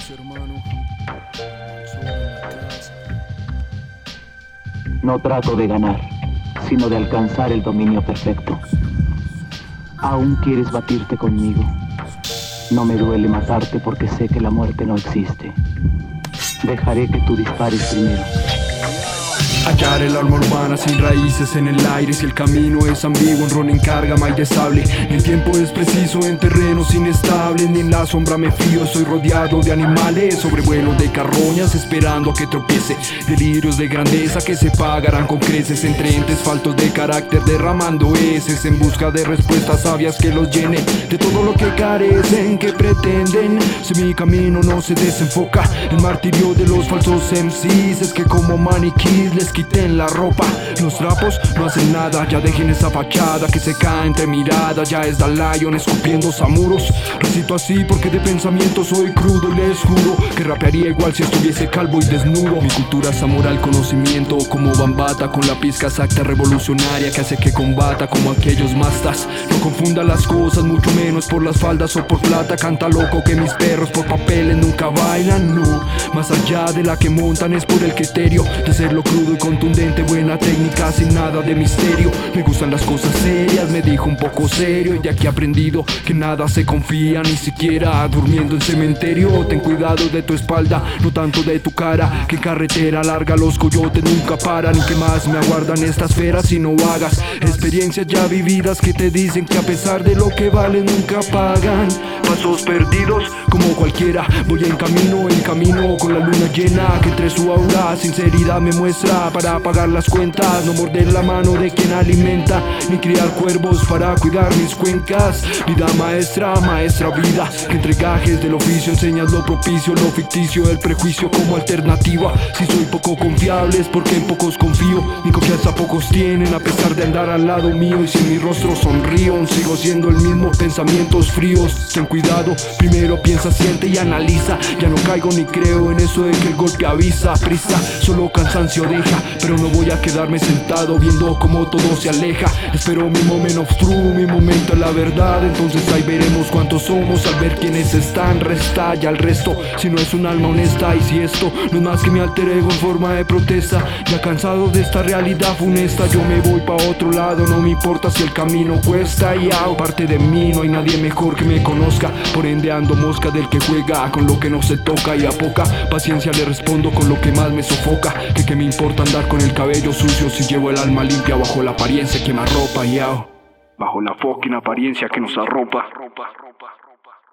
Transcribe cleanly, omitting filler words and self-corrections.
No trato de ganar, sino de alcanzar el dominio perfecto. Aún quieres batirte conmigo. No me duele matarte porque sé que la muerte no existe. Dejaré que tú dispares primero. Hallar el alma urbana sin raíces en el aire. Si el camino es ambiguo, en ron encarga mal de sable. El tiempo es preciso en terrenos inestables. Ni en la sombra me fío, soy rodeado de animales. Sobrevuelo de carroñas esperando a que tropiece. Delirios de grandeza que se pagarán con creces. Entre entes faltos de carácter derramando heces. En busca de respuestas sabias que los llenen de todo lo que carecen, que pretenden. Si mi camino no se desenfoca, el martirio de los falsos MCs es que como maniquís les quiten la ropa. Los trapos no hacen nada, ya dejen esa fachada que se cae entre miradas. Ya es Lion escupiendo samuros. Recito así porque de pensamiento soy crudo y les juro que rapearía igual si estuviese calvo y desnudo. Mi cultura es amor al conocimiento, como Bambata con la pizca exacta revolucionaria que hace que combata como aquellos mastas. No confunda las cosas, mucho menos por las faldas o por plata. Canta loco que mis perros por papeles nunca bailan, no. Más allá de la que montan es por el criterio de hacerlo crudo y contundente, buena técnica sin nada de misterio. Me gustan las cosas serias, me dijo un poco serio, y de aquí he aprendido que nada se confía, ni siquiera durmiendo en cementerio. Ten cuidado de tu espalda, no tanto de tu cara, que en carretera larga los coyotes nunca paran. Y que más me aguardan estas feras si no hagas experiencias ya vividas que te dicen que a pesar de lo que valen nunca pagan. Pasos perdidos como cualquiera, voy en camino con la luna llena que entre su aura sinceridad me muestra para pagar las cuentas. No morder la mano de quien alimenta, ni criar cuervos para cuidar mis cuencas. Vida maestra, maestra vida, que entre gajes del oficio enseñas lo propicio, lo ficticio, el prejuicio como alternativa. Si soy poco confiable es porque en pocos confío, mi confianza pocos tienen a pesar de andar al lado mío. Y si mi rostro sonrío, sigo siendo el mismo, pensamientos fríos. Ten cuidado, primero piensa, siente y analiza. Ya no caigo ni creo en eso de que el golpe avisa. Prisa, solo cansancio deja, pero no voy a quedarme sentado viendo cómo todo se aleja. Espero mi moment of truth, mi momento es la verdad. Entonces ahí veremos cuántos somos, al ver quiénes están. Resta ya el resto, si no es un alma honesta. Y si esto no es más que mi alter ego en forma de protesta, ya cansado de esta realidad funesta, yo me voy pa' otro lado. No me importa si el camino cuesta, y aparte de mí no hay nadie mejor que me conozca. Por ende ando mosca del que juega con lo que no se toca, y a poca paciencia le respondo con lo que más me sofoca. Que me importa andar con el cabello sucio si llevo el alma limpia bajo la apariencia que me arropa, bajo la fucking apariencia que nos arropa.